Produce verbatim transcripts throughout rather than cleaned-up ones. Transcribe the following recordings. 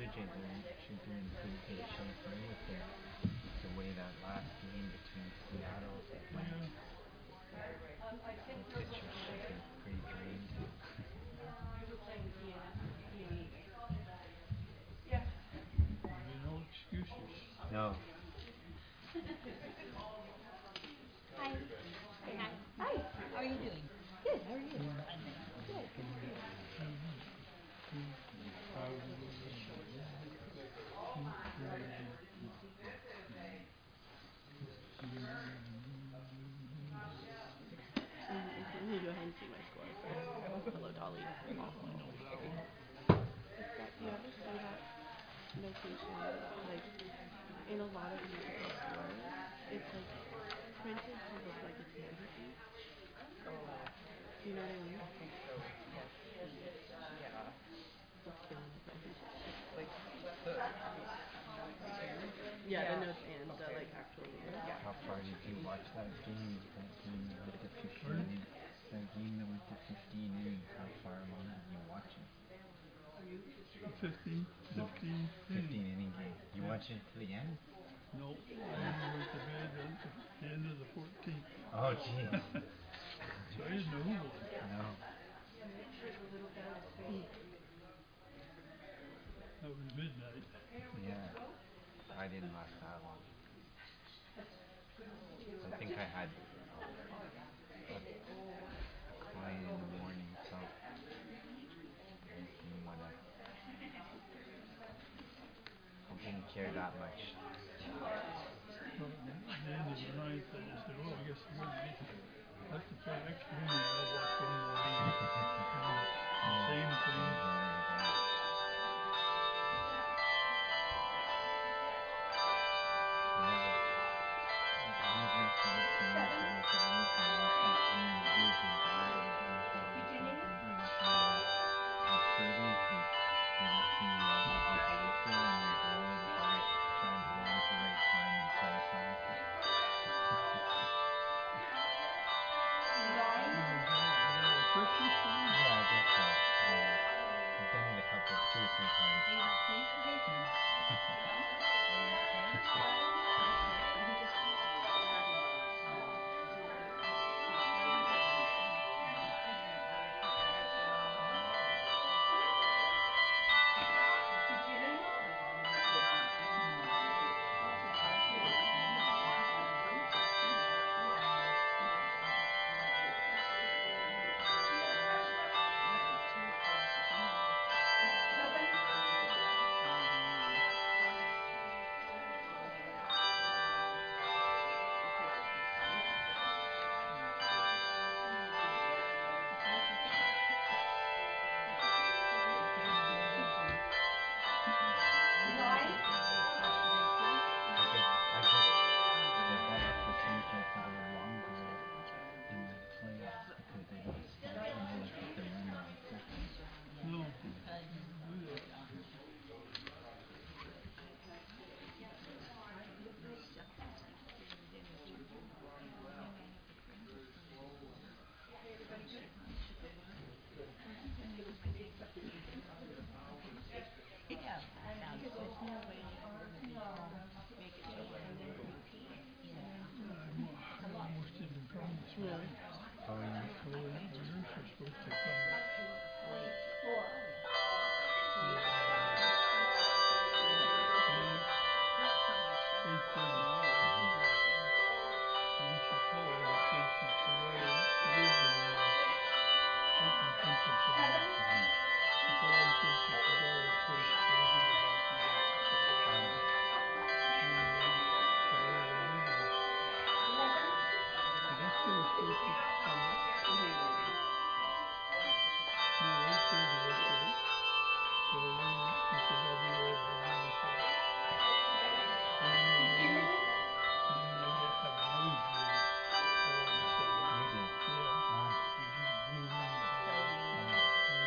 J doing she's doing pretty good. She's new with the the way that last game between Seattle went. Yeah. The pitchers should be pretty drained. There'll be no excuses. No. Hi. Say hi. Hi. How are you doing? Good. How are you? I'm Good. Let me go ahead and see my score first. Hello, Dolly. Oh, I know that one. It's got, do you ever see that notation, like, in a lot of musical scores, it's like printed to look like it's noisy. Do you know what I mean? I think so. Yes. The yeah. It's killing my presentation. Like the notes and Yeah, the yeah. notes and the Okay. like actual lyrics. Yeah. How far did you watch that game? That game that went to Pardon? fifteen. That game that went to fifteen innings. How far along did you watch it? A fifteen, fifteen inning. Fifteen inning game. You Yeah. watch it to the end? Nope. I went to bed at the end of the fourteenth. Oh jeez. So I didn't know who won. No. That was midnight. Yeah. I didn't last that long. I think I had a, a client in the morning, so I didn't wanna I didn't care that much. So at the end of the ninth, I just said, well, I guess I'm gonna have to play extra innings. I'll watch one more inning. And the same thing. What was that? Was that a Christmas song? Yeah, I guess so. Yeah. I've done it a couple, two or three times. Are you not paying for this? Yeah. Are you not paying? Okay. But he just I guess I guess the better procedure to go longer in the playoffs because they don't start when they put the runner on second. No. Yeah. Do that. Yeah. Sounds good. Make it so when they repeat, you know. I'm, I almost didn't come this morning. Oh yeah. So the the nurse was supposed to come at uh, eight, eight thirty. And then she called and said she forgot her original uh, hypertension thing. She called and said she forgot her purse, so I give it back to her. So anyway, so I waited and I guess they were supposed to come at, no, eight thirty, that's right. So then she said, I'll be right over. So then when they get, then I get have a nosebleed all of a sudden. You did. Yeah. Oh. It just blew in the door. Oh. And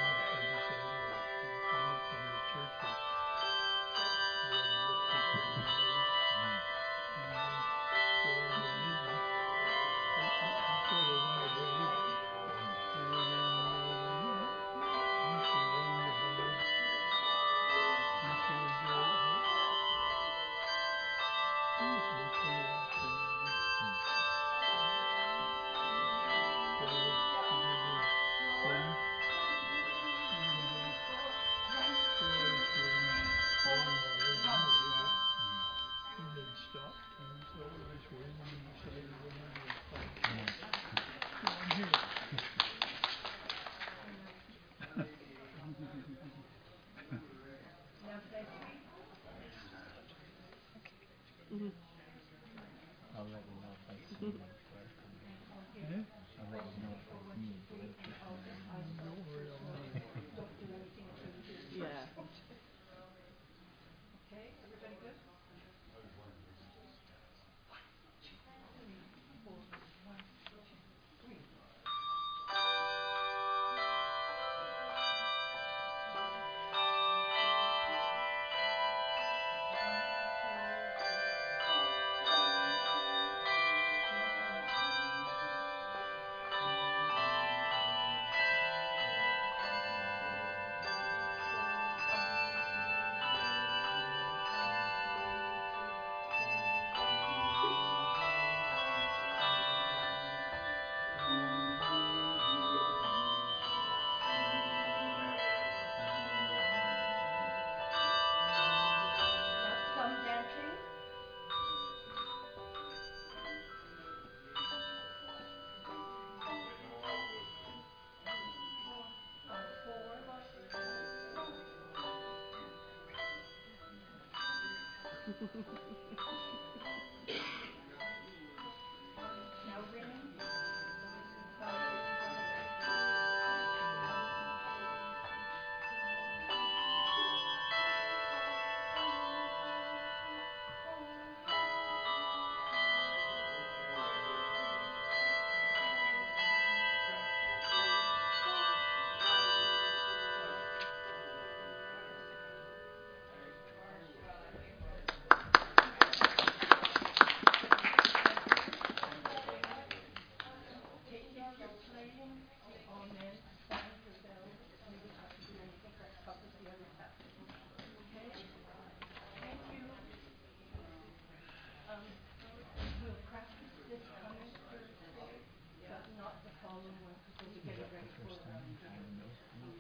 Is that the first time you've had a nosebleed?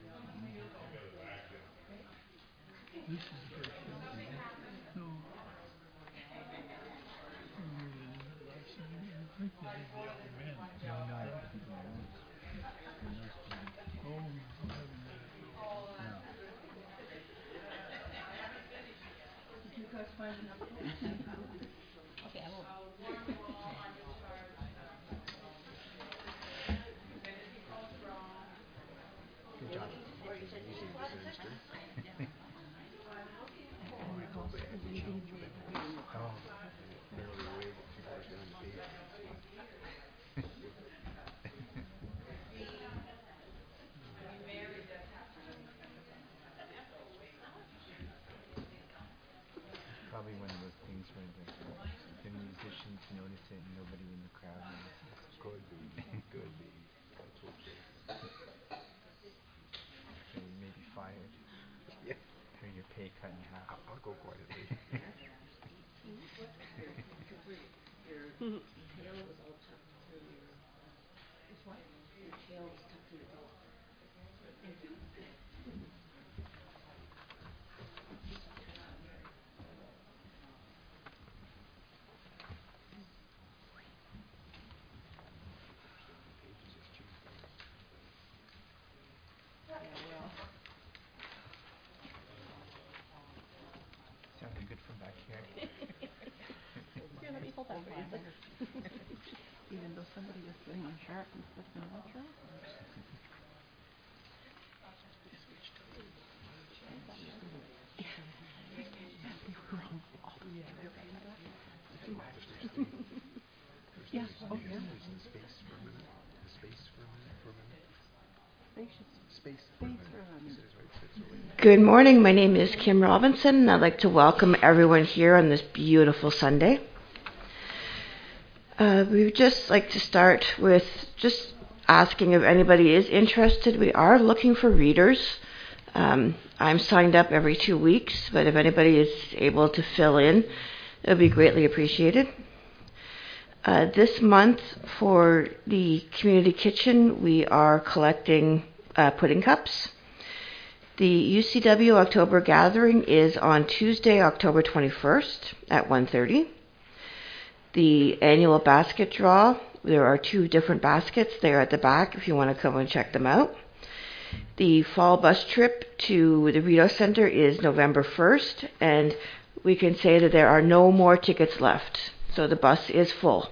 This is the first show. No. Um, last night, I think they did the other men. No, no, I think my nose. My nosebleed. Oh, I haven't done it. No. Okay, I will. Good job. Oh. Probably one of those things where the, the musicians notice it and nobody in the crowd notices. Could be, could be. Let's hope so. So you may be fired. Yeah, Or your pay cut in half. I'll, I'll go quietly. Sounded good from back here. Here, let me hold that for you. Even though somebody was sitting on sharp and stuff in the metro. They were wrong. Yeah. Oh, yeah. There's the space for a minute. The space for a minute. For a minute. Spacious. Space for a Space minute. for a minute. He said it's right. Said it's right. Good morning. My name is Kim Robinson, and I'd like to welcome everyone here on this beautiful Sunday. Uh, we would just like to start with just asking if anybody is interested. We are looking for readers. Um, I'm signed up every two weeks, but if anybody is able to fill in, it would be greatly appreciated. Uh, this month for the community kitchen, we are collecting uh, pudding cups. The U C W October gathering is on Tuesday, October twenty-first at one thirty. The annual basket draw, there are two different baskets. They're at the back if you want to come and check them out. The fall bus trip to the Rideau Center is November first, and we can say that there are no more tickets left. So the bus is full.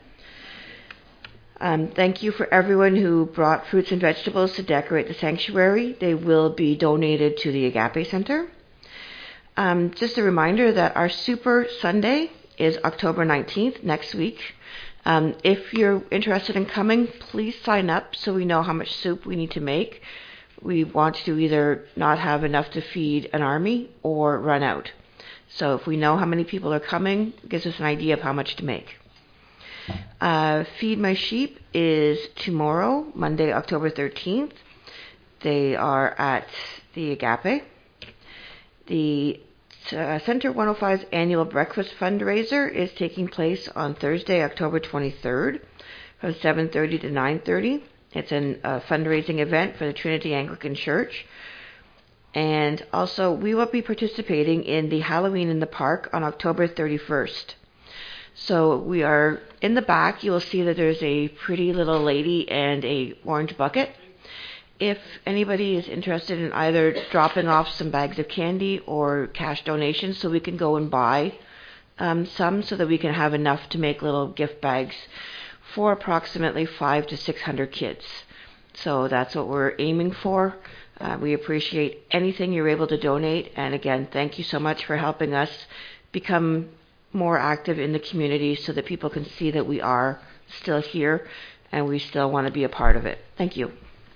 Um, thank you for everyone who brought fruits and vegetables to decorate the sanctuary. They will be donated to the Agape Center. Um, just a reminder that our Super Sunday is October nineteenth, next week. Um, if you're interested in coming, please sign up so we know how much soup we need to make. We want to either not have enough to feed an army or run out. So if we know how many people are coming, it gives us an idea of how much to make. Uh, Feed My Sheep is tomorrow, Monday, October thirteenth. They are at the Agape. The uh, Center one oh five's annual breakfast fundraiser is taking place on Thursday, October twenty-third from seven thirty to nine thirty. It's a uh, fundraising event for the Trinity Anglican Church. And also, we will be participating in the Halloween in the Park on October thirty-first. So we are in the back. You will see that there's a pretty little lady and a orange bucket. If anybody is interested in either dropping off some bags of candy or cash donations so we can go and buy um, some so that we can have enough to make little gift bags for approximately five to six hundred kids. So that's what we're aiming for. Uh, we appreciate anything you're able to donate. And again, thank you so much for helping us become more active in the community so that people can see that we are still here and we still want to be a part of it. Thank you.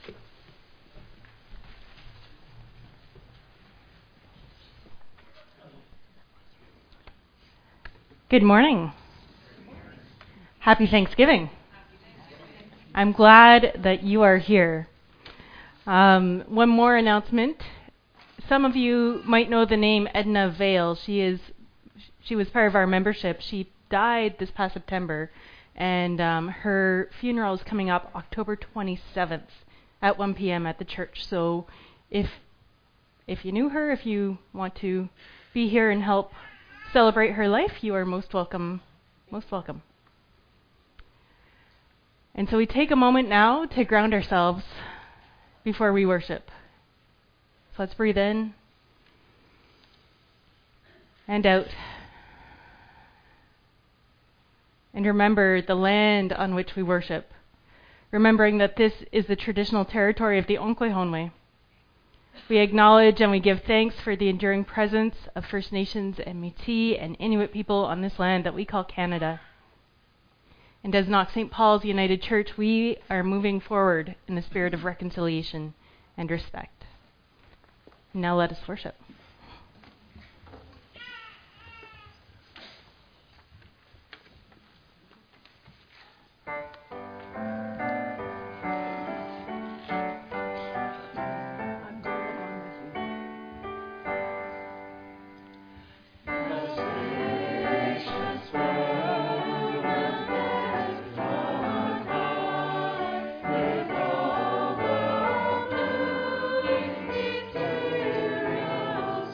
Good morning. Happy Thanksgiving. I'm glad that you are here. Um, one more announcement. Some of you might know the name Edna Vale. She is, she was part of our membership. She died this past September, and um, her funeral is coming up October twenty-seventh at one p.m. at the church. So if if you knew her, if you want to be here and help celebrate her life, you are most welcome. Most welcome. And so we take a moment now to ground ourselves before we worship. So let's breathe in and out. And remember the land on which we worship, remembering that this is the traditional territory of the Onkwehonwe. We acknowledge and we give thanks for the enduring presence of First Nations and Métis and Inuit people on this land that we call Canada. And as Knox Saint Paul's United Church, we are moving forward in the spirit of reconciliation and respect. Now let us worship. Materials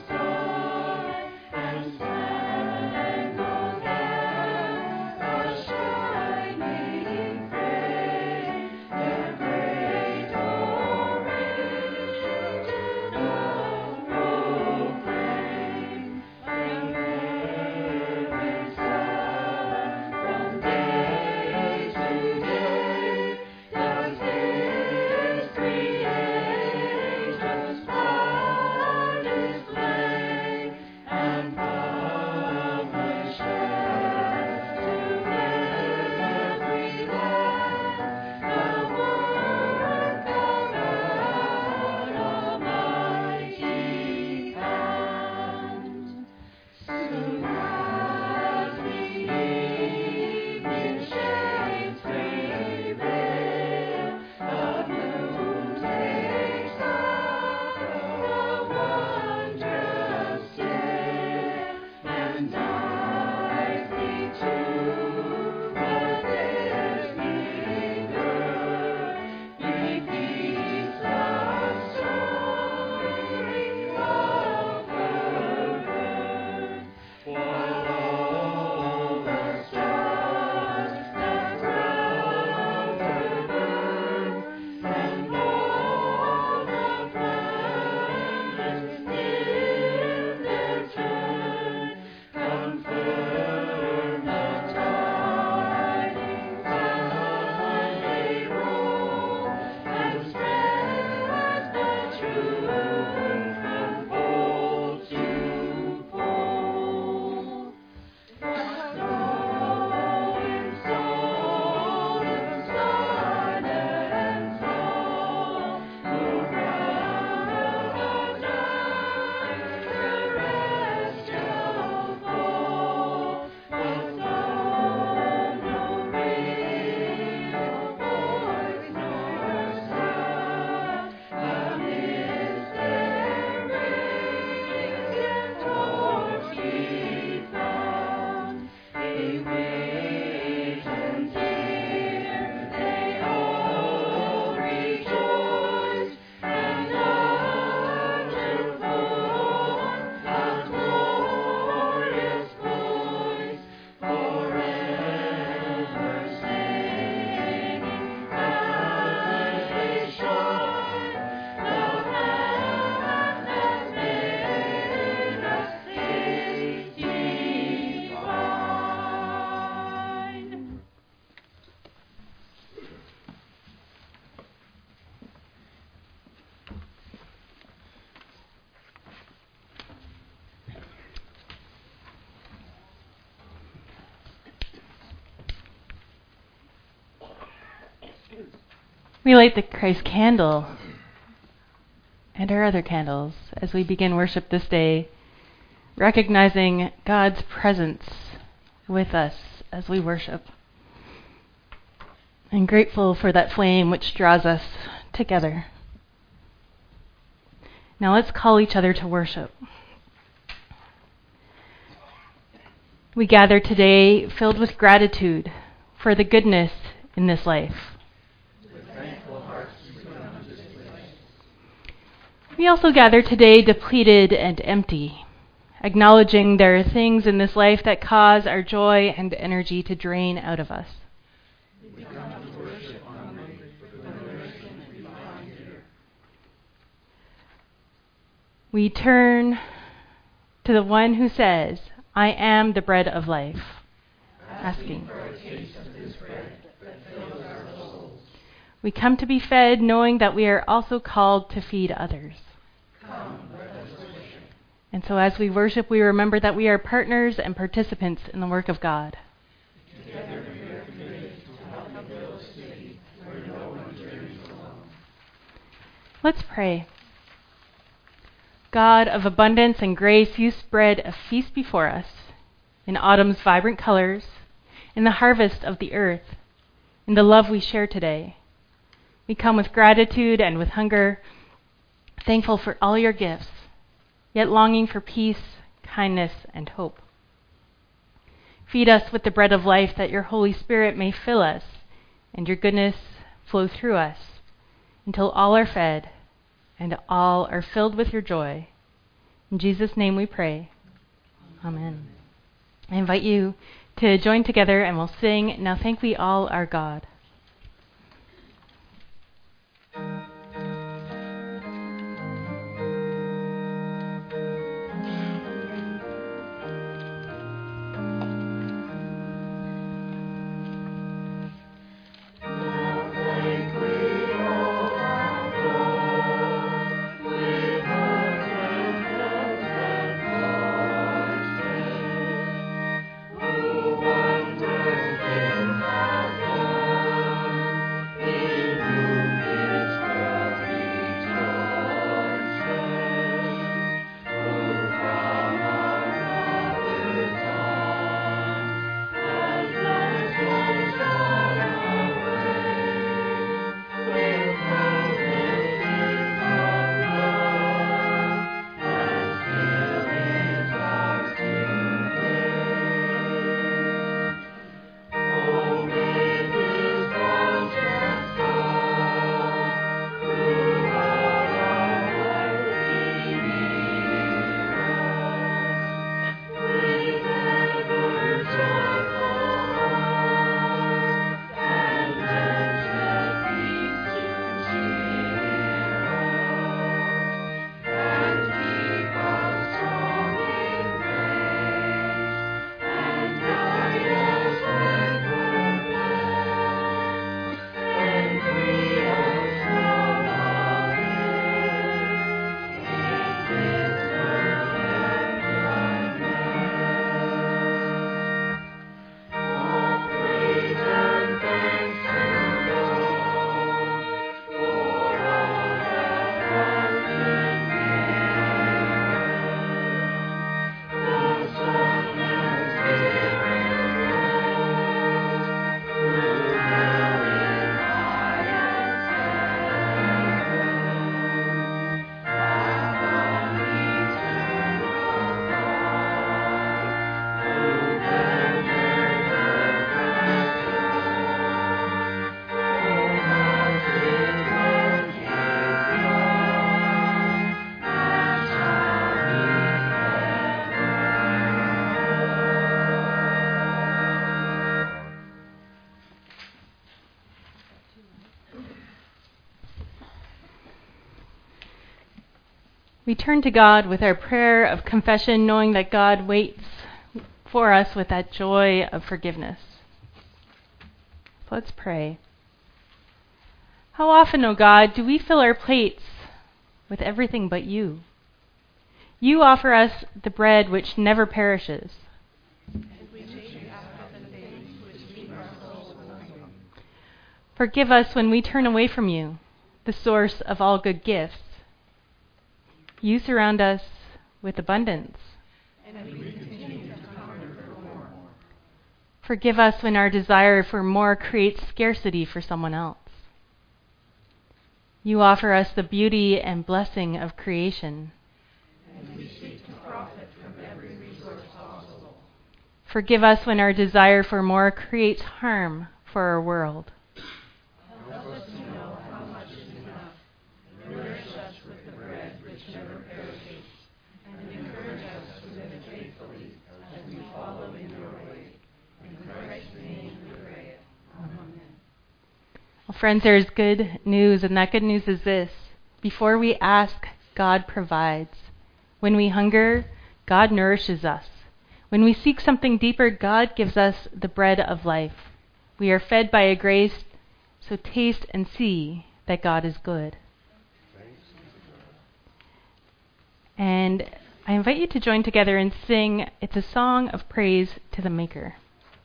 We light the Christ candle and our other candles as we begin worship this day, recognizing God's presence with us as we worship, and grateful for that flame which draws us together. Now let's call each other to worship. We gather today filled with gratitude for the goodness in this life. We also gather today depleted and empty, acknowledging there are things in this life that cause our joy and energy to drain out of us. We turn to the one who says, I am the bread of life, asking. We come to be fed, knowing that we are also called to feed others. And so as we worship, we remember that we are partners and participants in the work of God. Let's pray. God of abundance and grace, you spread a feast before us in autumn's vibrant colors, in the harvest of the earth, in the love we share today. We come with gratitude and with hunger, thankful for all your gifts, yet longing for peace, kindness, and hope. Feed us with the bread of life that your Holy Spirit may fill us and your goodness flow through us until all are fed and all are filled with your joy. In Jesus' name we pray. Amen. I invite you to join together and we'll sing, Now Thank We All Our God. We turn to God with our prayer of confession, knowing that God waits for us with that joy of forgiveness. So let's pray. How often, O God, do we fill our plates with everything but you? You offer us the bread which never perishes. Forgive us when we turn away from you, the source of all good gifts. You surround us with abundance. And we continue to hunger for more. Forgive us when our desire for more creates scarcity for someone else. You offer us the beauty and blessing of creation. And we seek to profit from every resource possible. Forgive us when our desire for more creates harm for our world. Help us to know how much is enough. Nourish us with the bread which never perishes, and encourage us to live faithfully as we follow in your way. In Christ's name we pray. Amen. Well, friends, there's good news, and that good news is this. Before we ask, God provides. When we hunger, God nourishes us. When we seek something deeper, God gives us the bread of life. We are fed by a grace, so taste and see that God is good. And I invite you to join together and sing, It's a Song of Praise to the Maker.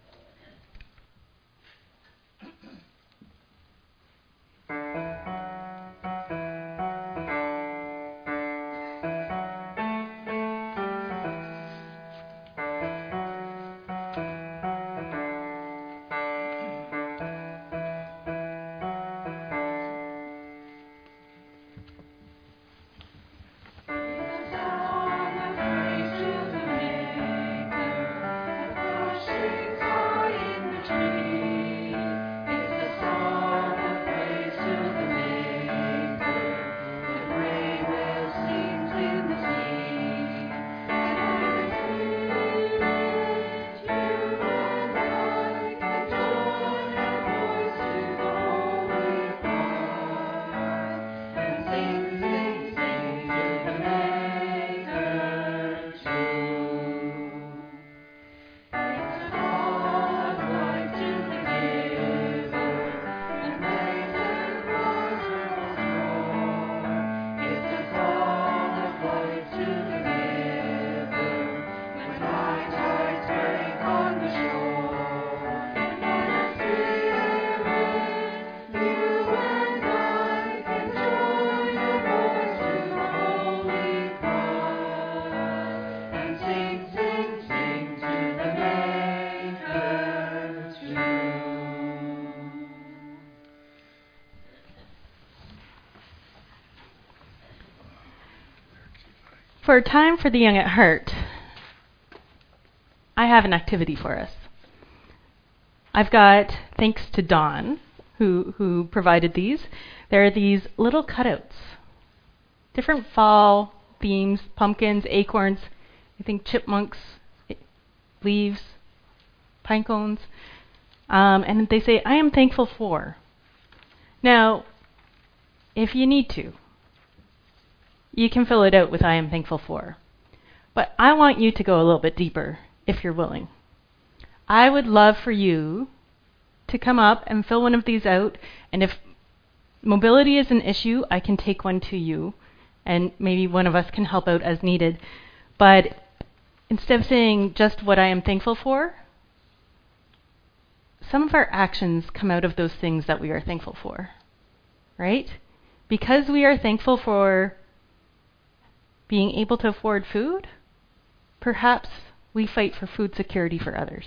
For Time for the Young at Heart, I have an activity for us. I've got, thanks to Dawn, who, who provided these, there are these little cutouts. Different fall themes, pumpkins, acorns, I think chipmunks, leaves, pine cones. Um, and they say, I am thankful for. Now, if you need to, you can fill it out with I am thankful for. But I want you to go a little bit deeper, if you're willing. I would love for you to come up and fill one of these out, and if mobility is an issue, I can take one to you, and maybe one of us can help out as needed. But instead of saying just what I am thankful for, some of our actions come out of those things that we are thankful for, right? Because we are thankful for being able to afford food, perhaps we fight for food security for others.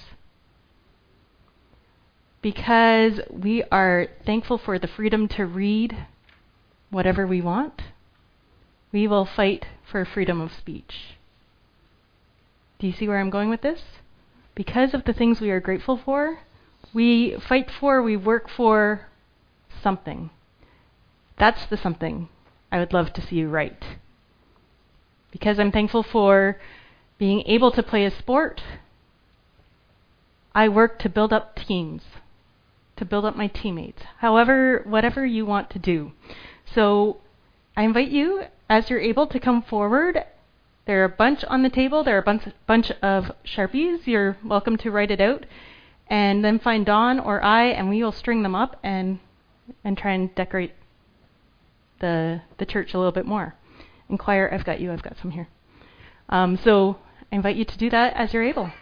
Because we are thankful for the freedom to read whatever we want, we will fight for freedom of speech. Do you see where I'm going with this? Because of the things we are grateful for, we fight for, we work for something. That's the something I would love to see you write. Because I'm thankful for being able to play a sport, I work to build up teams, to build up my teammates, however, whatever you want to do. So I invite you, as you're able, to come forward. There are a bunch on the table. There are a bunch, bunch of Sharpies. You're welcome to write it out. And then find Dawn or I, and we will string them up and and try and decorate the the church a little bit more. And choir, I've got you. I've got some here. Um, so I invite you to do that as you're able.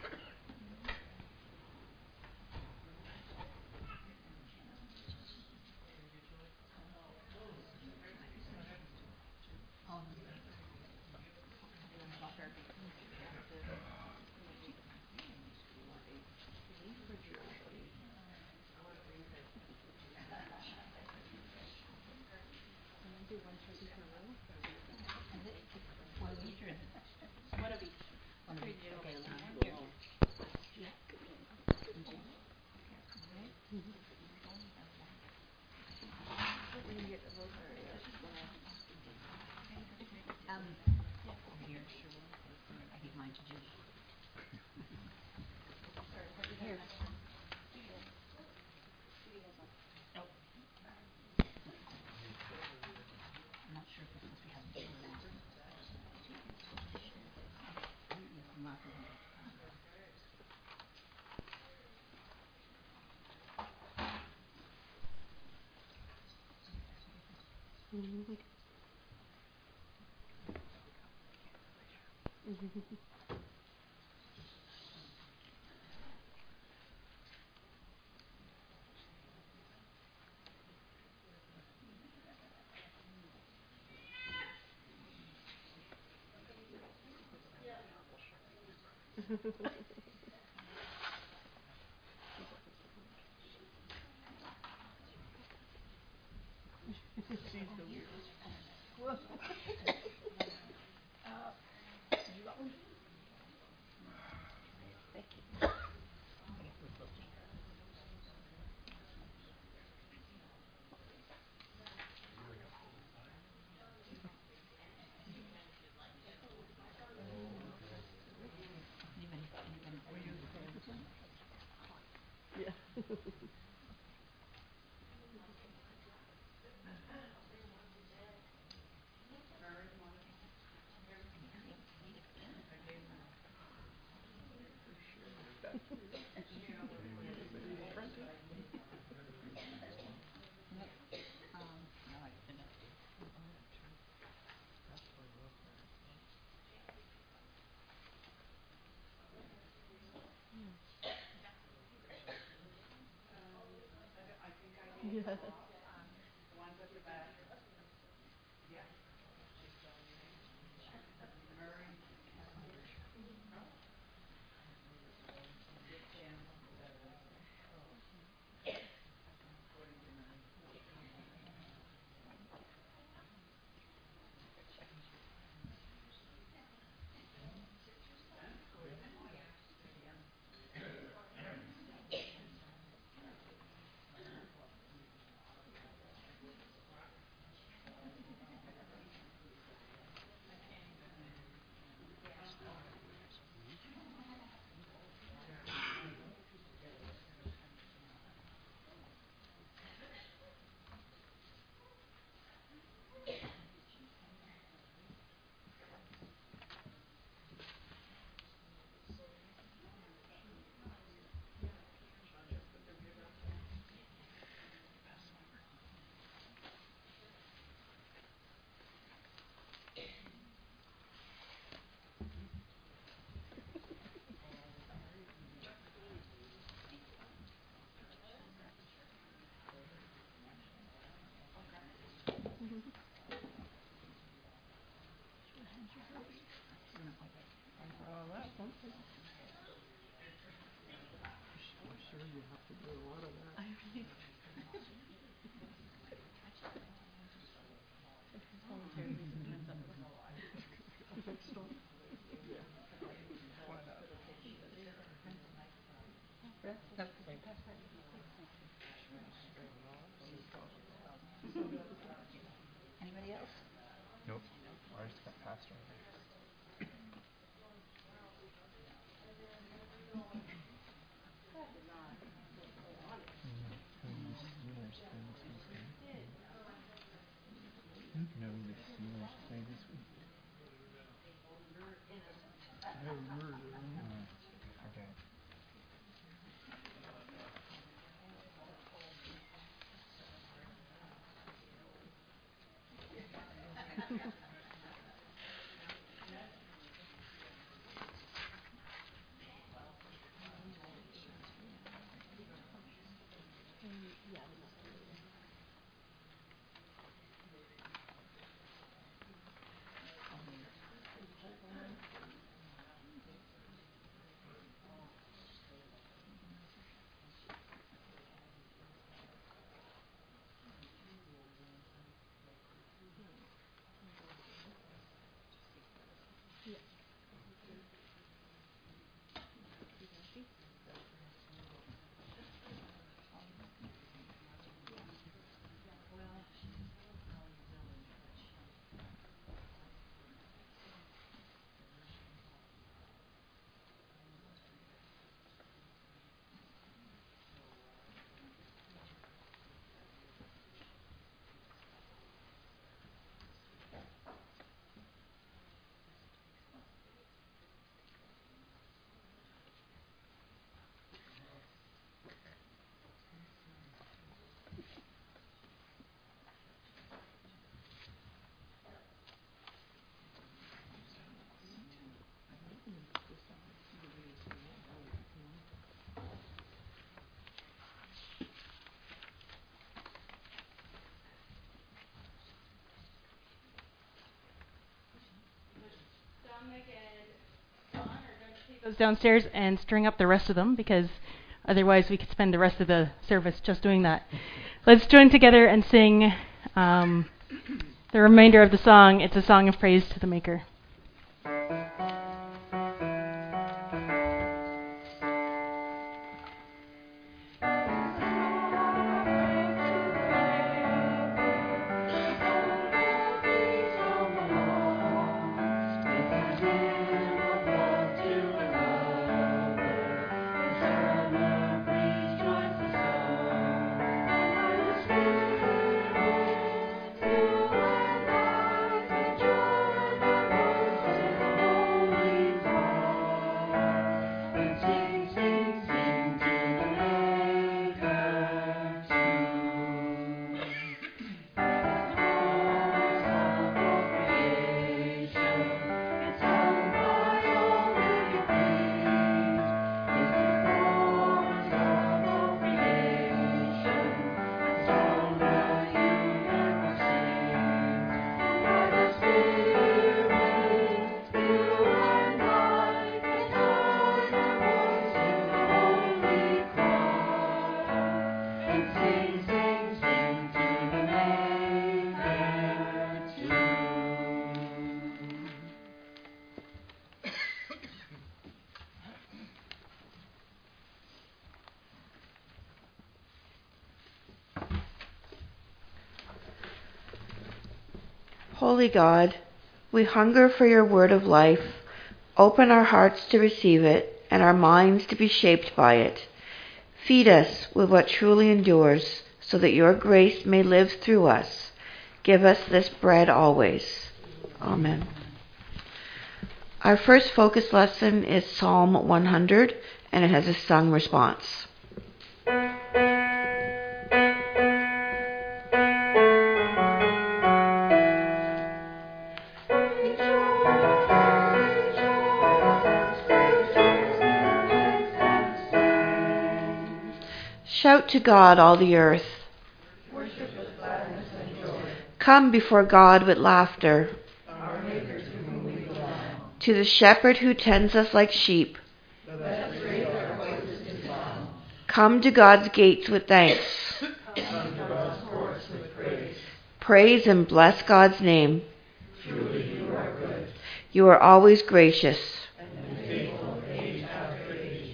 Nope. Ours got passed already. No, the Steelers play this week. Uh, okay. Mike and John are going to take those downstairs and string up the rest of them, because otherwise we could spend the rest of the service just doing that. Let's join together and sing um, the remainder of the song. It's a song of praise to the Maker. Holy God, we hunger for your word of life. Open our hearts to receive it and our minds to be shaped by it. Feed us with what truly endures, so that your grace may live through us. Give us this bread always. Amen. Our first focus lesson is Psalm one hundred, and it has a sung response. Shout to God, all the earth. Worship with gladness and joy. Come before God with laughter. Our Maker to whom we belong. To the shepherd who tends us like sheep. Let us raise our voices in song. Come to God's gates with thanks. Come to God's courts with praise. Praise and bless God's name. Truly you are good. You are always gracious. And faithful age after age.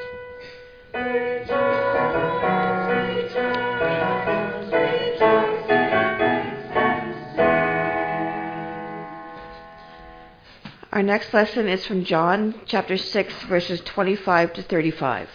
Our next lesson is from John chapter six, verses twenty-five to thirty-five.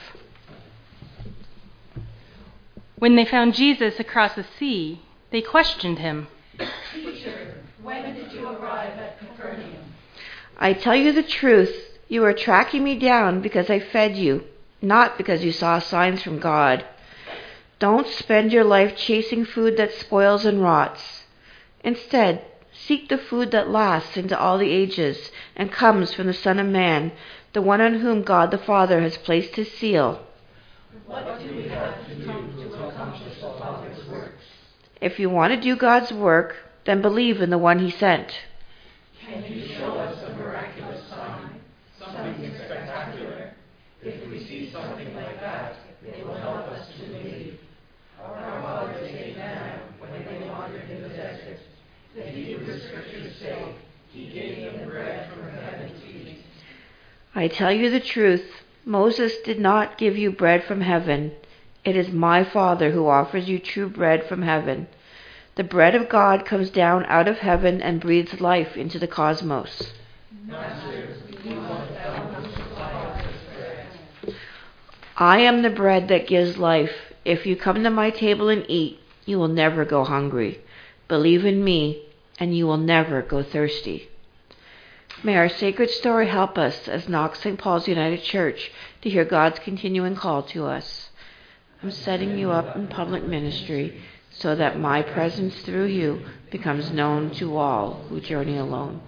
When they found Jesus across the sea, they questioned him. Teacher, when did you arrive at Capernaum? I tell you the truth, you are tracking me down because I fed you, not because you saw signs from God. Don't spend your life chasing food that spoils and rots. Instead, seek the food that lasts into all the ages and comes from the Son of Man, the one on whom God the Father has placed his seal. What do we have to do to accomplish the Father's works? If you want to do God's work, then believe in the one he sent. Can you show us a miraculous sign? Something spectacular? If we see something like that, it will help us to believe. Our fathers ate manna when they wandered in the desert. The Hebrew scriptures say, he gave them bread from heaven to eat. I tell you the truth, Moses did not give you bread from heaven. It is my Father who offers you true bread from heaven. The bread of God comes down out of heaven and breathes life into the cosmos. Master, we want thou to supply us with bread. I am the bread that gives life. If you come to my table and eat, you will never go hungry. Believe in me, and you will never go thirsty. May our sacred story help us as Knox Saint Paul's United Church to hear God's continuing call to us. I'm setting you up in public ministry so that my presence through you becomes known to all who journey alone.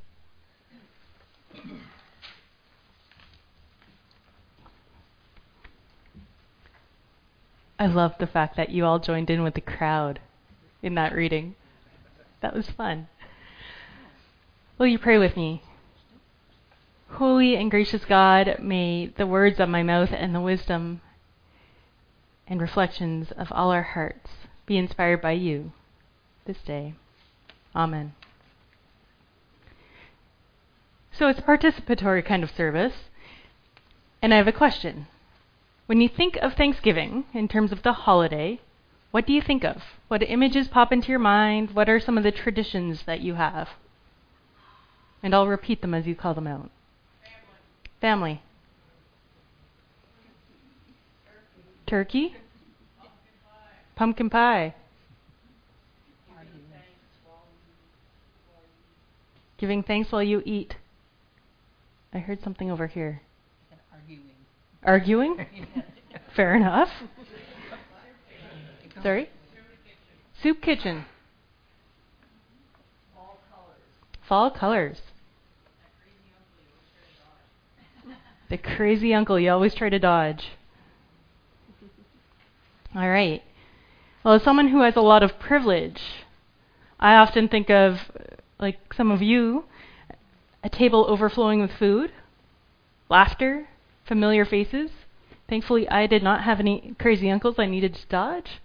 I love the fact that you all joined in with the crowd in that reading. That was fun. Will you pray with me? Holy and gracious God, may the words of my mouth and the wisdom and reflections of all our hearts be inspired by you this day. Amen. So it's a participatory kind of service, and I have a question. When you think of Thanksgiving in terms of the holiday, what do you think of? What images pop into your mind? What are some of the traditions that you have? And I'll repeat them as you call them out. Family. Turkey. Pumpkin pie. Giving thanks while you eat. I heard something over here. Arguing. Arguing? Fair enough. Sorry? Soup kitchen. Fall colors. Fall colors. The crazy uncle you always try to dodge. All right. Well, as someone who has a lot of privilege, I often think of, like some of you, a table overflowing with food, laughter, familiar faces. Thankfully, I did not have any crazy uncles I needed to dodge.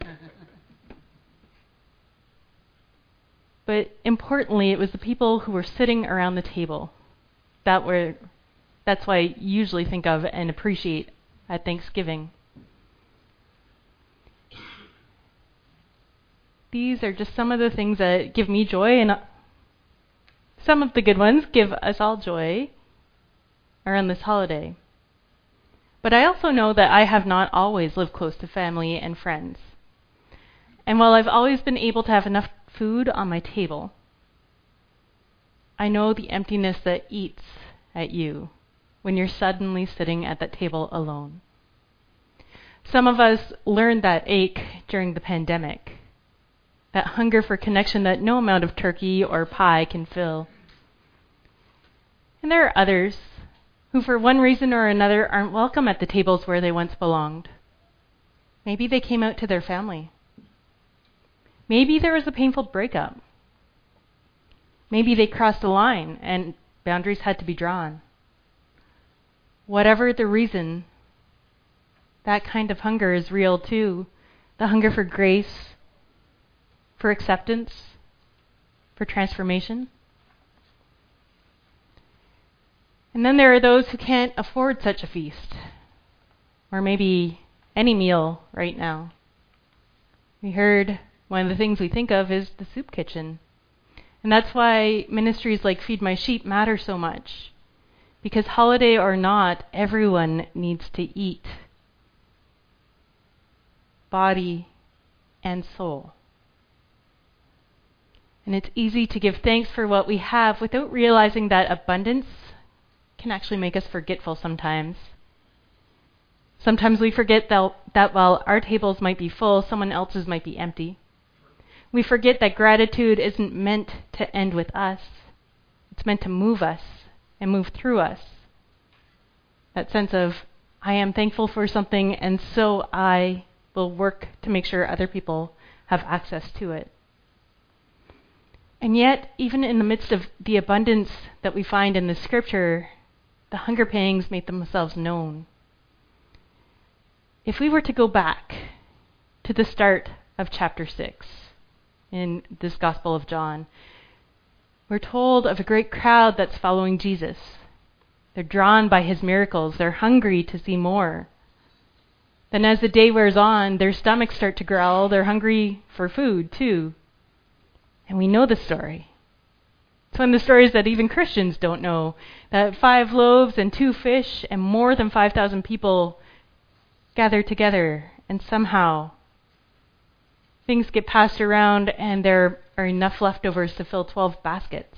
But importantly, it was the people who were sitting around the table that were that's what I usually think of and appreciate at Thanksgiving. These are just some of the things that give me joy, and some of the good ones give us all joy around this holiday. But I also know that I have not always lived close to family and friends. And while I've always been able to have enough food on my table, I know the emptiness that eats at you when you're suddenly sitting at that table alone. Some of us learned that ache during the pandemic, that hunger for connection that no amount of turkey or pie can fill. And there are others who, for one reason or another, aren't welcome at the tables where they once belonged. Maybe they came out to their family. Maybe there was a painful breakup. Maybe they crossed a line and boundaries had to be drawn. Whatever the reason, that kind of hunger is real too. The hunger for grace, for acceptance, for transformation. And then there are those who can't afford such a feast, or maybe any meal right now. We heard one of the things we think of is the soup kitchen. And that's why ministries like Feed My Sheep matter so much. Because holiday or not, everyone needs to eat. Body and soul. And it's easy to give thanks for what we have without realizing that abundance can actually make us forgetful sometimes. Sometimes we forget that, that while our tables might be full, someone else's might be empty. We forget that gratitude isn't meant to end with us. It's meant to move us and move through us. That sense of, I am thankful for something, and so I will work to make sure other people have access to it. And yet, even in the midst of the abundance that we find in the scripture, the hunger pangs make themselves known. If we were to go back to the start of chapter six in this Gospel of John, we're told of a great crowd that's following Jesus. They're drawn by his miracles. They're hungry to see more. Then as the day wears on, their stomachs start to growl. They're hungry for food too. And we know the story. It's one of the stories that even Christians don't know, that five loaves and two fish and more than five thousand people gather together, and somehow things get passed around and there are enough leftovers to fill twelve baskets.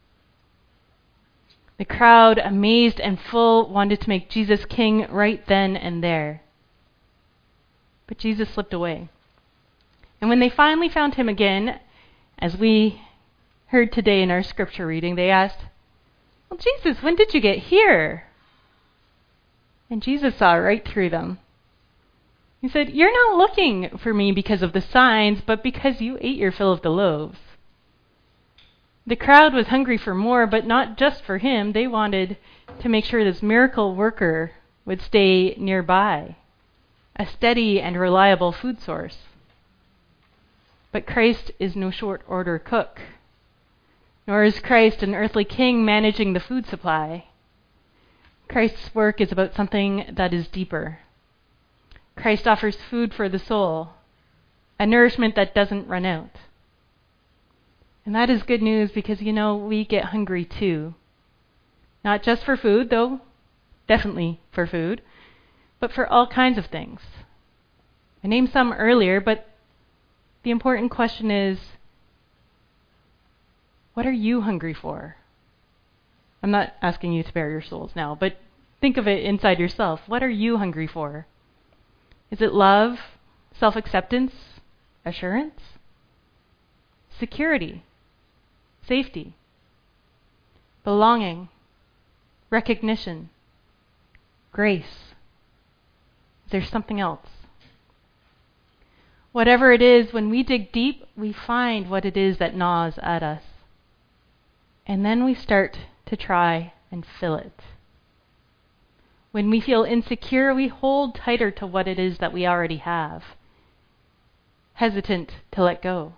The crowd, amazed and full, wanted to make Jesus king right then and there. But Jesus slipped away. And when they finally found him again, as we heard today in our scripture reading, they asked, "Well, Jesus, when did you get here?" And Jesus saw right through them. He said, "You're not looking for me because of the signs, but because you ate your fill of the loaves. The crowd was hungry for more, but not just for him. They wanted to make sure this miracle worker would stay nearby, a steady and reliable food source. But Christ is no short order cook, nor is Christ an earthly king managing the food supply. Christ's work is about something that is deeper. Christ offers food for the soul, a nourishment that doesn't run out. And that is good news because, you know, we get hungry too. Not just for food, though definitely for food, but for all kinds of things. I named some earlier, but the important question is, what are you hungry for? I'm not asking you to bare your souls now, but think of it inside yourself. What are you hungry for? Is it love, self-acceptance, assurance, security, safety, belonging, recognition, grace? Is there something else? Whatever it is, when we dig deep, we find what it is that gnaws at us. And then we start to try and fill it. When we feel insecure, we hold tighter to what it is that we already have, hesitant to let go.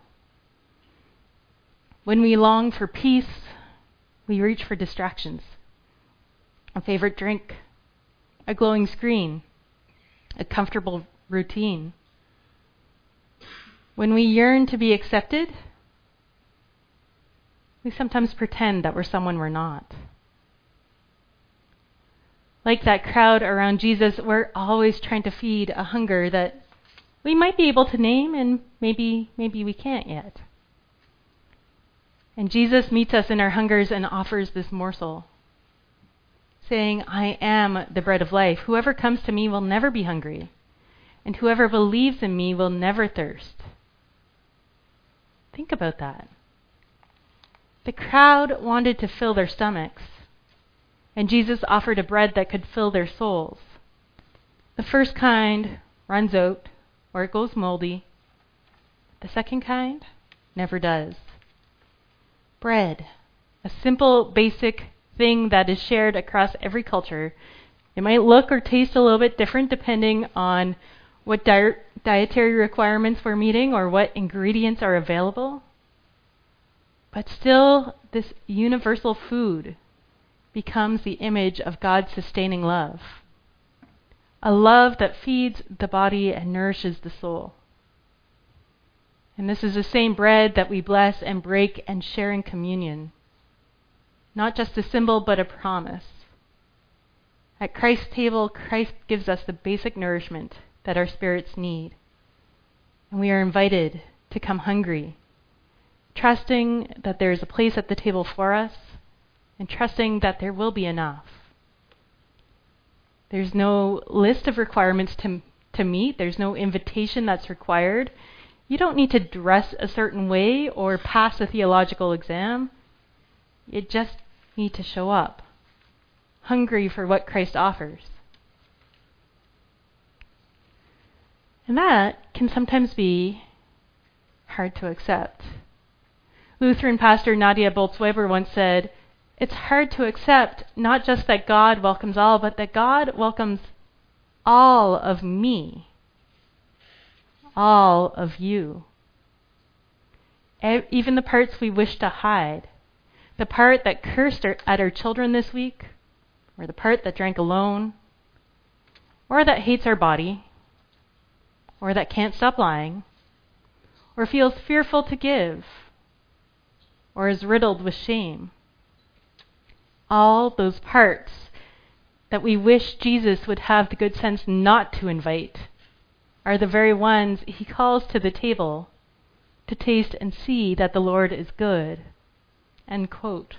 When we long for peace, we reach for distractions. A favorite drink, a glowing screen, a comfortable routine. When we yearn to be accepted, we sometimes pretend that we're someone we're not. Like that crowd around Jesus, we're always trying to feed a hunger that we might be able to name and maybe maybe we can't yet. And Jesus meets us in our hungers and offers this morsel, saying, I am the bread of life. Whoever comes to me will never be hungry, and whoever believes in me will never thirst. Think about that. The crowd wanted to fill their stomachs, and Jesus offered a bread that could fill their souls. The first kind runs out, or it goes moldy. The second kind never does. Bread, a simple, basic thing that is shared across every culture. It might look or taste a little bit different depending on what di- dietary requirements we're meeting or what ingredients are available. But still, this universal food becomes the image of God's sustaining love, a love that feeds the body and nourishes the soul. And this is the same bread that we bless and break and share in communion. Not just a symbol, but a promise. At Christ's table, Christ gives us the basic nourishment that our spirits need. And we are invited to come hungry, trusting that there is a place at the table for us, and trusting that there will be enough. There's no list of requirements to, to meet. There's no invitation that's required. You don't need to dress a certain way or pass a theological exam. You just need to show up, hungry for what Christ offers. And that can sometimes be hard to accept. Lutheran pastor Nadia Bolz-Weber once said, it's hard to accept not just that God welcomes all, but that God welcomes all of me, all of you. E- even the parts we wish to hide, the part that cursed our, at our children this week, or the part that drank alone, or that hates our body, or that can't stop lying, or feels fearful to give, or is riddled with shame. All those parts that we wish Jesus would have the good sense not to invite are the very ones he calls to the table to taste and see that the Lord is good. End quote.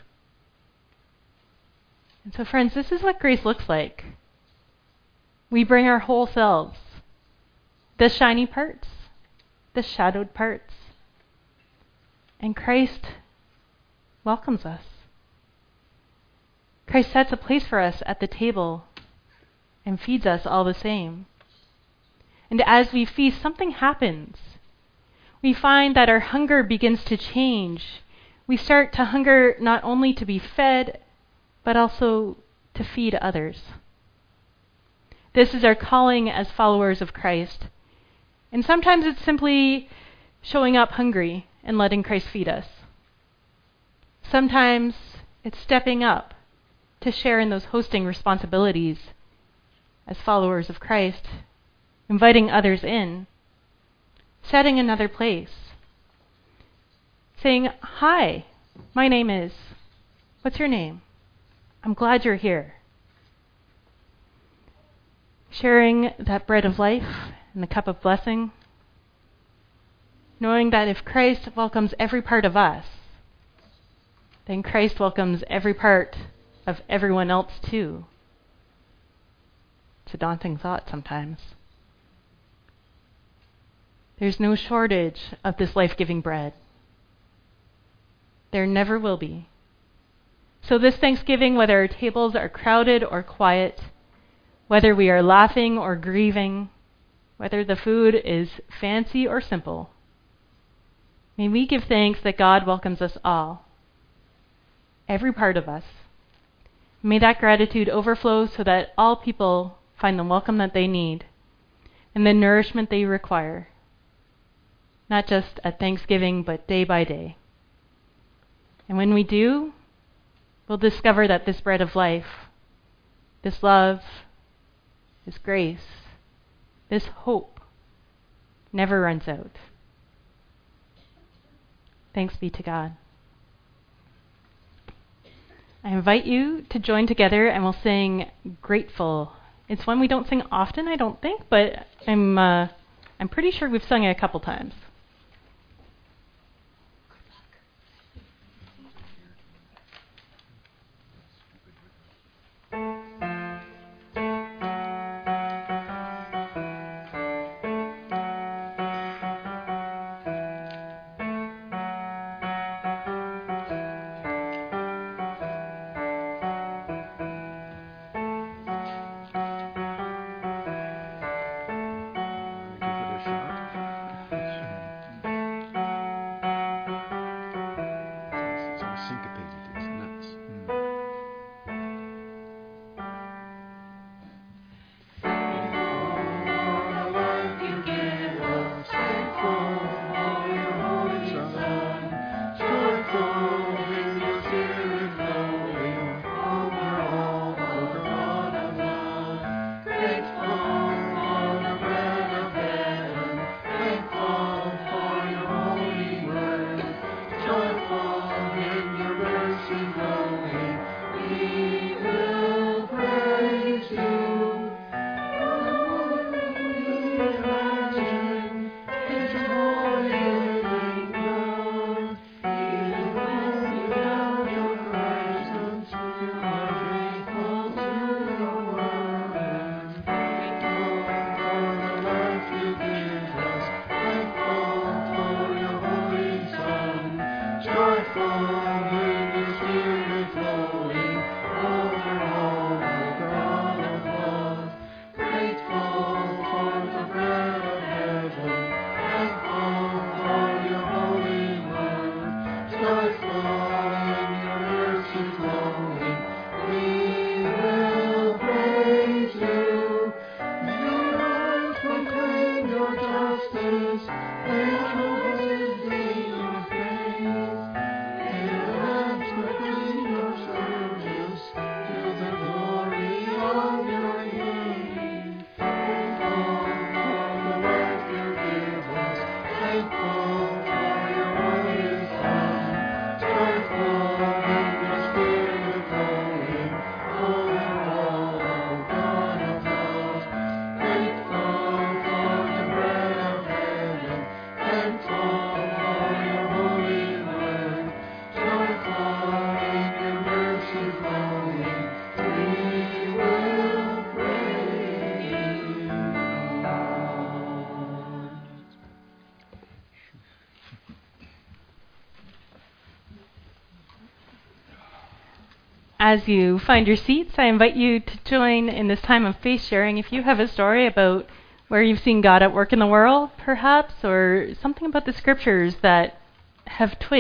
And so, friends, this is what grace looks like. We bring our whole selves, the shiny parts, the shadowed parts, and Christ welcomes us. Christ sets a place for us at the table and feeds us all the same. And as we feast, something happens. We find that our hunger begins to change. we start to hunger not only to be fed, but also to feed others. This is our calling as followers of Christ. And sometimes it's simply showing up hungry and letting Christ feed us. Sometimes it's stepping up to share in those hosting responsibilities as followers of Christ, inviting others in, setting another place, saying, "Hi, my name is, what's your name? I'm glad you're here." Sharing that bread of life and the cup of blessing, knowing that if Christ welcomes every part of us, then Christ welcomes every part of everyone else too. It's a daunting thought sometimes. There's no shortage of this life-giving bread. There never will be. So this Thanksgiving, whether our tables are crowded or quiet, whether we are laughing or grieving, whether the food is fancy or simple, may we give thanks that God welcomes us all, every part of us. May that gratitude overflow so that all people find the welcome that they need and the nourishment they require, not just at Thanksgiving, but day by day. And when we do, we'll discover that this bread of life, this love, this grace, this hope never runs out. Thanks be to God. I invite you to join together and we'll sing Grateful. It's one we don't sing often, I don't think, but I'm uh, I'm pretty sure we've sung it a couple times. As you find your seats, I invite you to join in this time of faith sharing. If you have a story about where you've seen God at work in the world, perhaps, or something about the scriptures that have twigged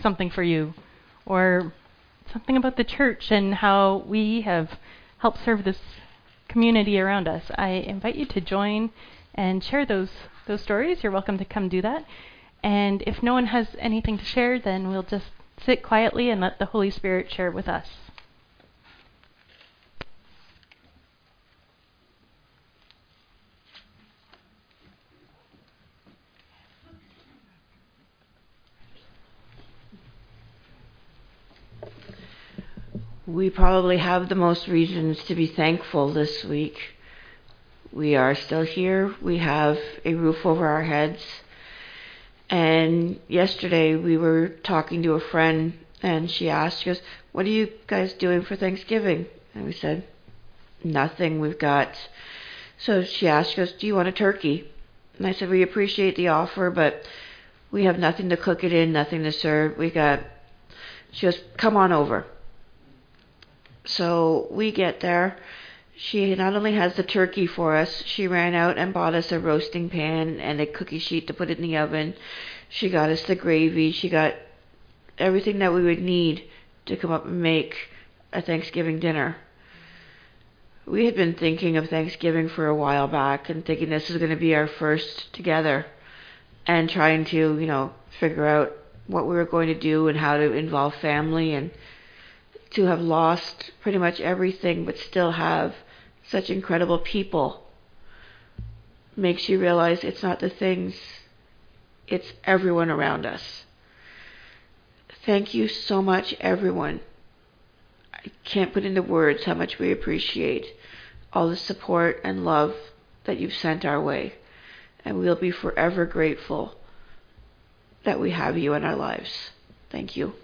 something for you, or something about the church and how we have helped serve this community around us, I invite you to join and share those those stories. You're welcome to come do that. And if no one has anything to share, then we'll just sit quietly and let the Holy Spirit share with us. We probably have the most reasons to be thankful this week. We are still here. We have a roof over our heads. And yesterday we were talking to a friend, and she asked, she goes, "What are you guys doing for Thanksgiving?" And we said, "Nothing. We've got..." So she asked, she goes, "Do you want a turkey?" And I said, "We appreciate the offer, but we have nothing to cook it in, nothing to serve. We got..." She goes, "Come on over." So we get there. She not only has the turkey for us, she ran out and bought us a roasting pan and a cookie sheet to put it in the oven. She got us the gravy. She got everything that we would need to come up and make a Thanksgiving dinner. We had been thinking of Thanksgiving for a while back and thinking this is going to be our first together, and trying to, you know, figure out what we were going to do and how to involve family, and to have lost pretty much everything but still have such incredible people makes you realize it's not the things, it's everyone around us. Thank you so much, everyone. I can't put into words how much we appreciate all the support and love that you've sent our way, and we'll be forever grateful that we have you in our lives. Thank you.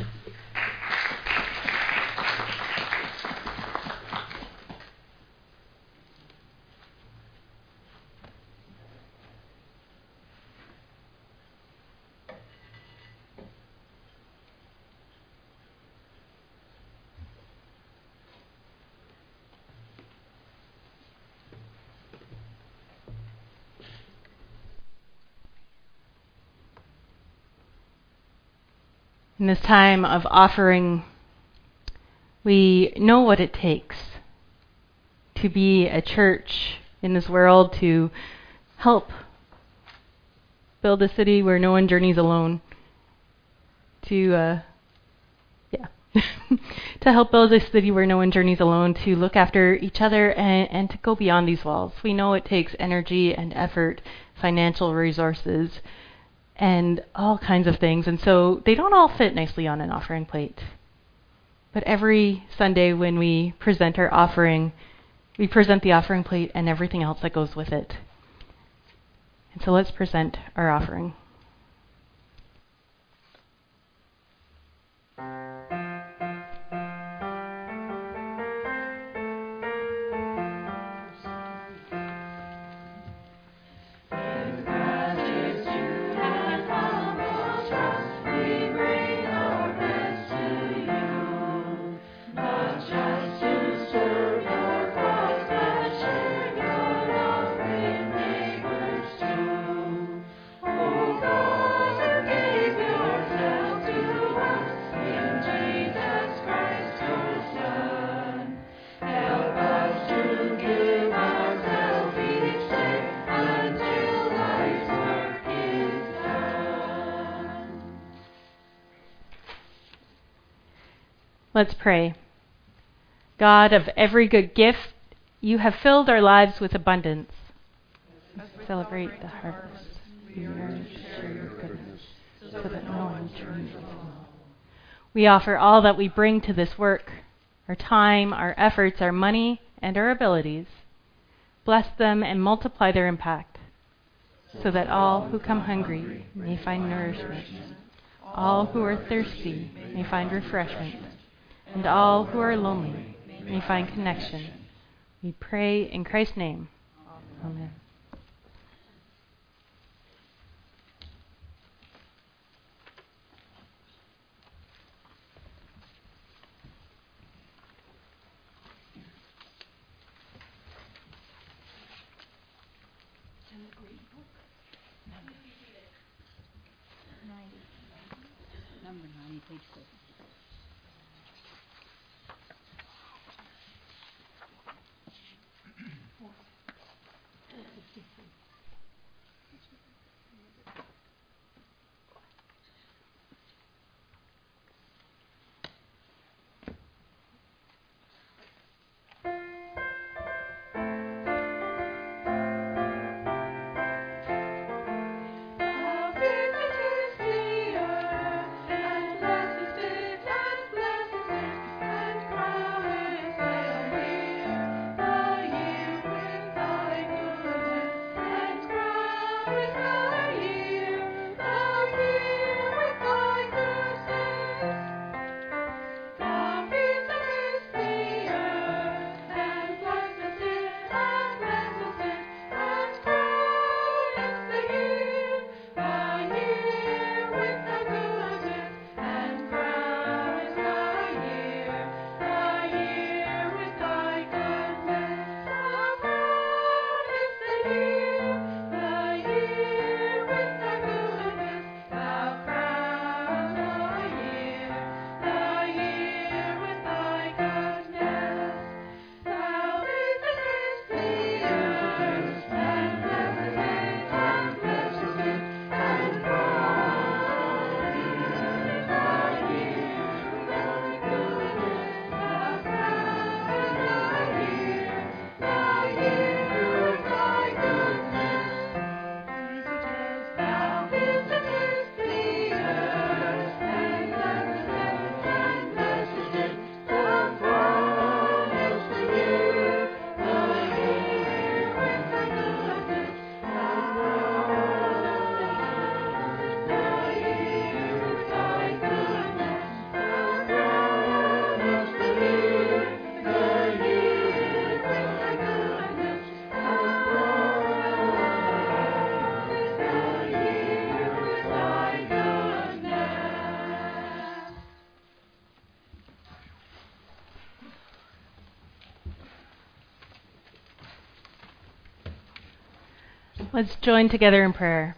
In this time of offering, we know what it takes to be a church in this world, to help build a city where no one journeys alone, to, uh, yeah, to help build a city where no one journeys alone, to look after each other and, and to go beyond these walls. We know it takes energy and effort, financial resources, and all kinds of things. And so they don't all fit nicely on an offering plate. But every Sunday when we present our offering, we present the offering plate and everything else that goes with it. And so let's present our offering. Let's pray. God of every good gift, you have filled our lives with abundance. Celebrate the harvest. We nourish your goodness, so that no one turns alone. We offer all that we bring to this work, our time, our efforts, our money, and our abilities. Bless them and multiply their impact, so that all who come hungry may find nourishment, all who are thirsty may find refreshment, and all who are lonely may find connection. We pray in Christ's name. Amen. Number nine. Let's join together in prayer.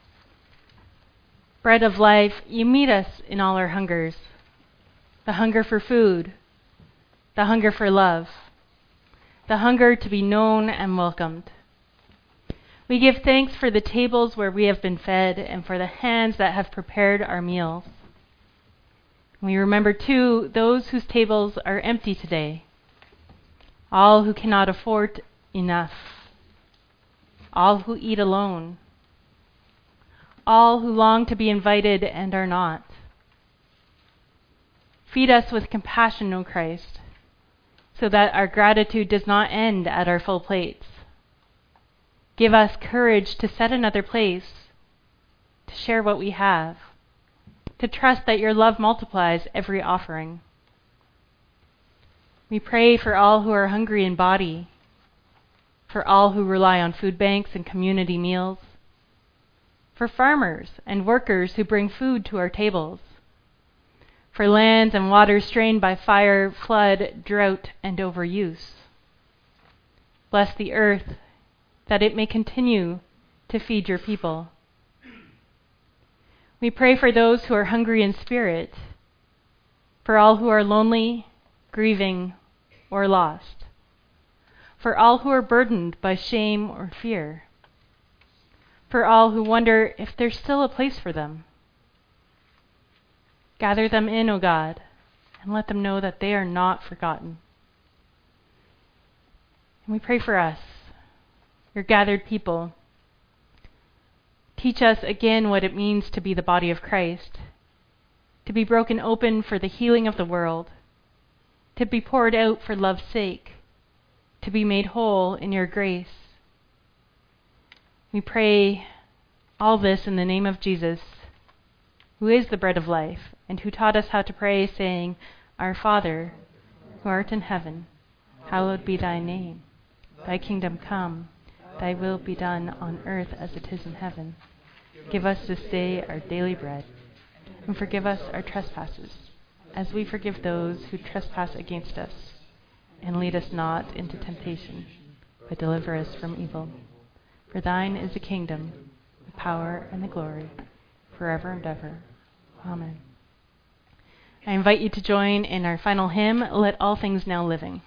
Bread of life, you meet us in all our hungers. The hunger for food, the hunger for love, the hunger to be known and welcomed. We give thanks for the tables where we have been fed and for the hands that have prepared our meals. We remember, too, those whose tables are empty today, all who cannot afford enough, all who eat alone, all who long to be invited and are not. Feed us with compassion, O Christ, so that our gratitude does not end at our full plates. Give us courage to set another place, to share what we have, to trust that your love multiplies every offering. We pray for all who are hungry in body, for all who rely on food banks and community meals, for farmers and workers who bring food to our tables, for lands and waters strained by fire, flood, drought, and overuse. Bless the earth, that it may continue to feed your people. We pray for those who are hungry in spirit, for all who are lonely, grieving, or lost, for all who are burdened by shame or fear, for all who wonder if there's still a place for them. Gather them in, O God, and let them know that they are not forgotten. And we pray for us, your gathered people. Teach us again what it means to be the body of Christ, to be broken open for the healing of the world, to be poured out for love's sake, to be made whole in your grace. We pray all this in the name of Jesus, who is the bread of life, and who taught us how to pray, saying, Our Father, who art in heaven, hallowed be thy name. Thy kingdom come, thy will be done on earth as it is in heaven. Give us this day our daily bread, and forgive us our trespasses, as we forgive those who trespass against us. And lead us not into temptation, but deliver us from evil. For thine is the kingdom, the power, and the glory, forever and ever. Amen. I invite you to join in our final hymn, Let All Things Now Living.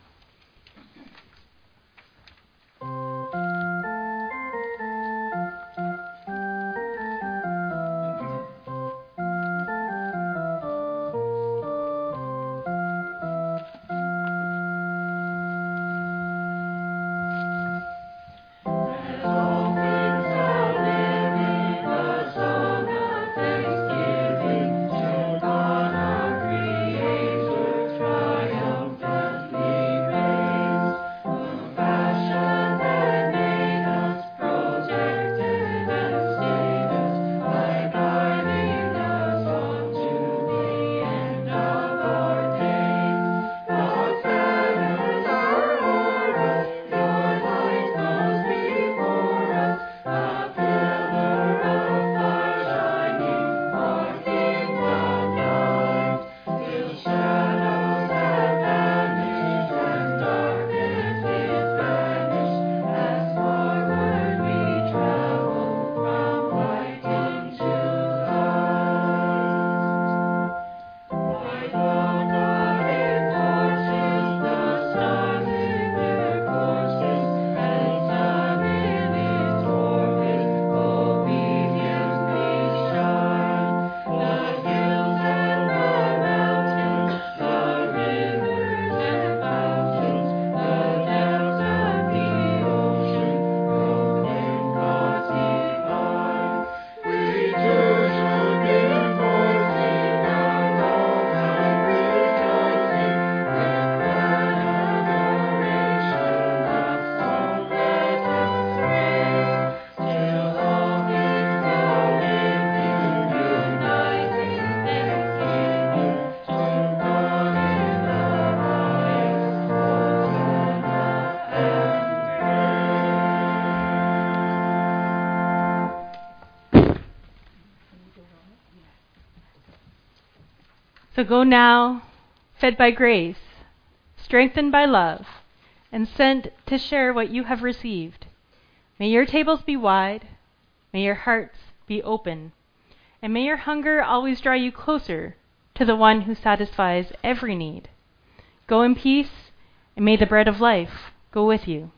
So go now, fed by grace, strengthened by love, and sent to share what you have received. May your tables be wide, may your hearts be open, and may your hunger always draw you closer to the one who satisfies every need. Go in peace, and may the bread of life go with you.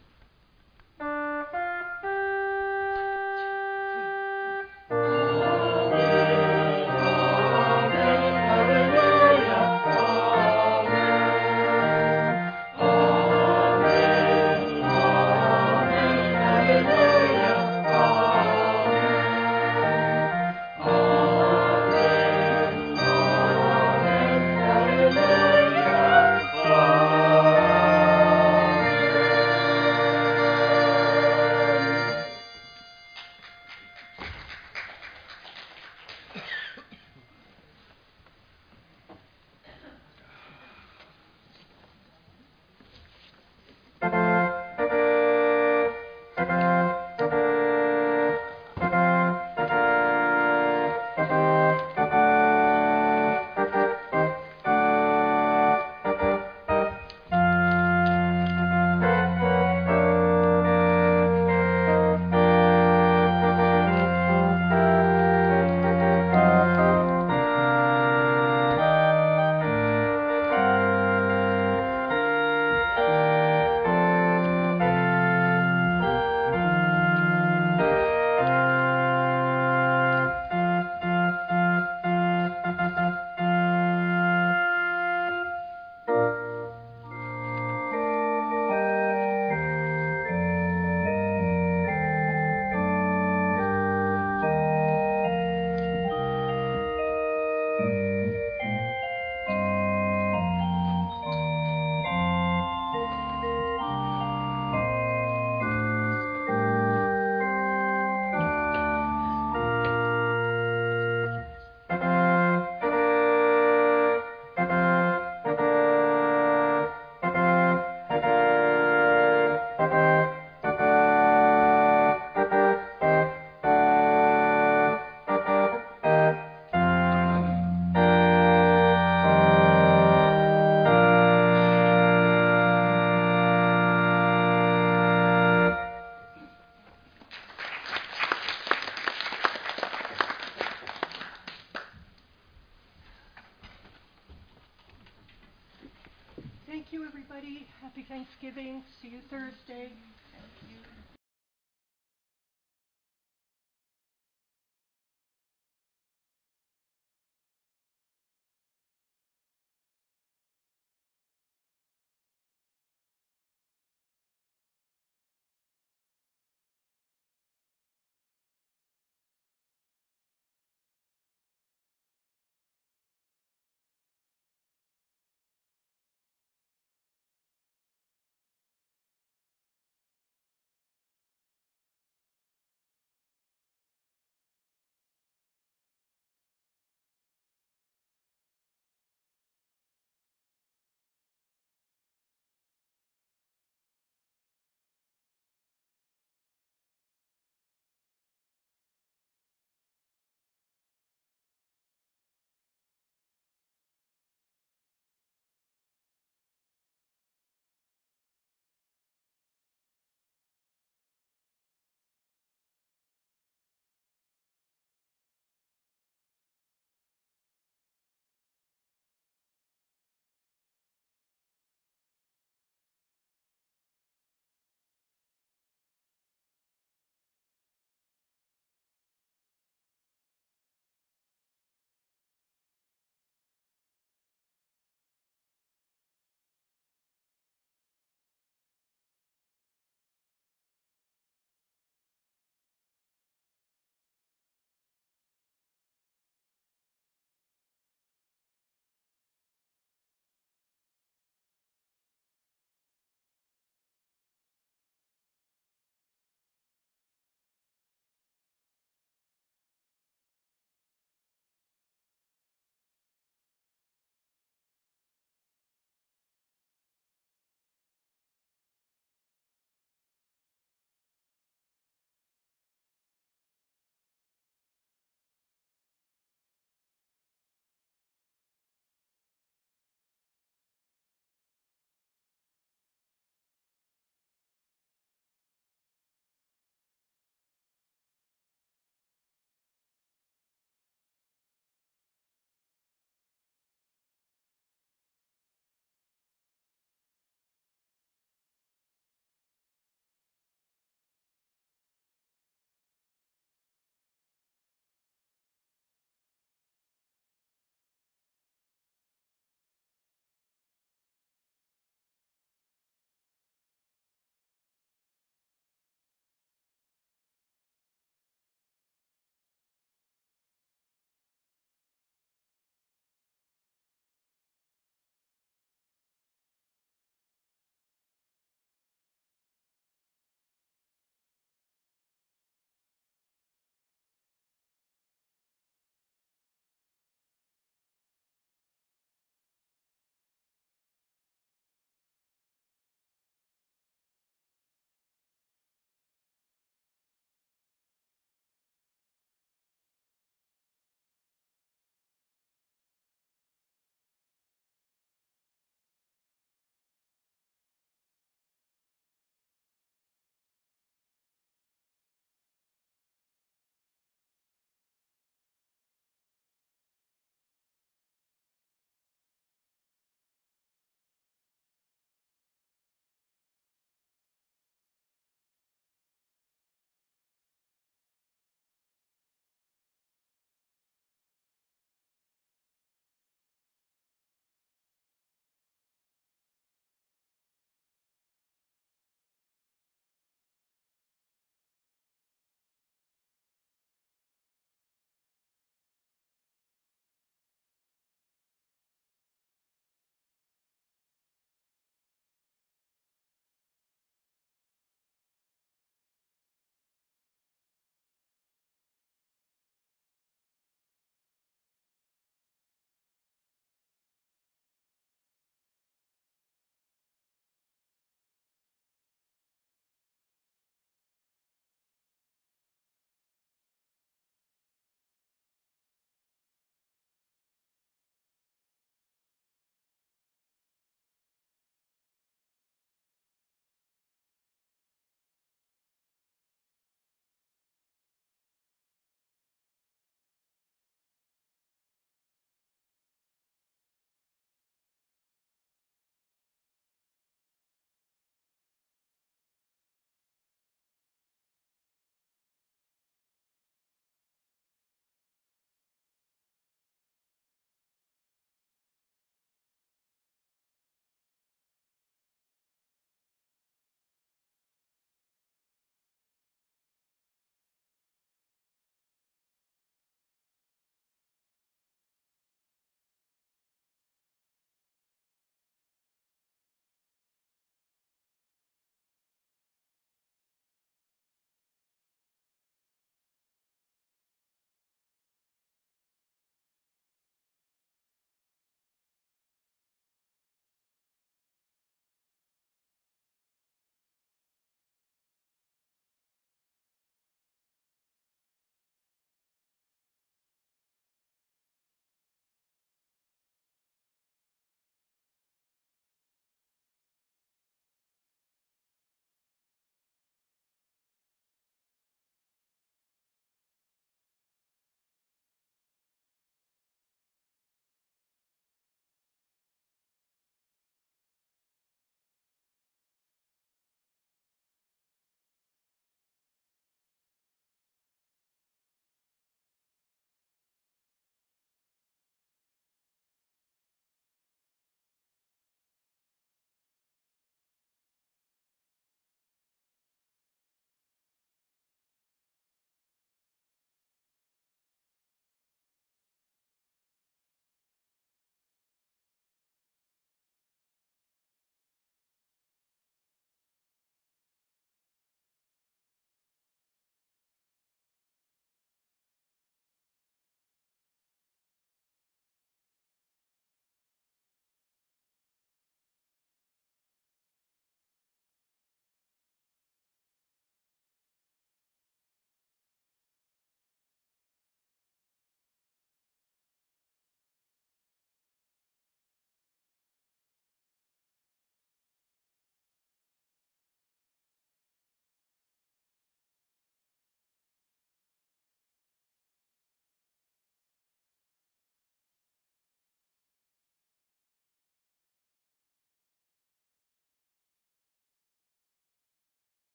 you, everybody. Happy Thanksgiving. See you Thursday.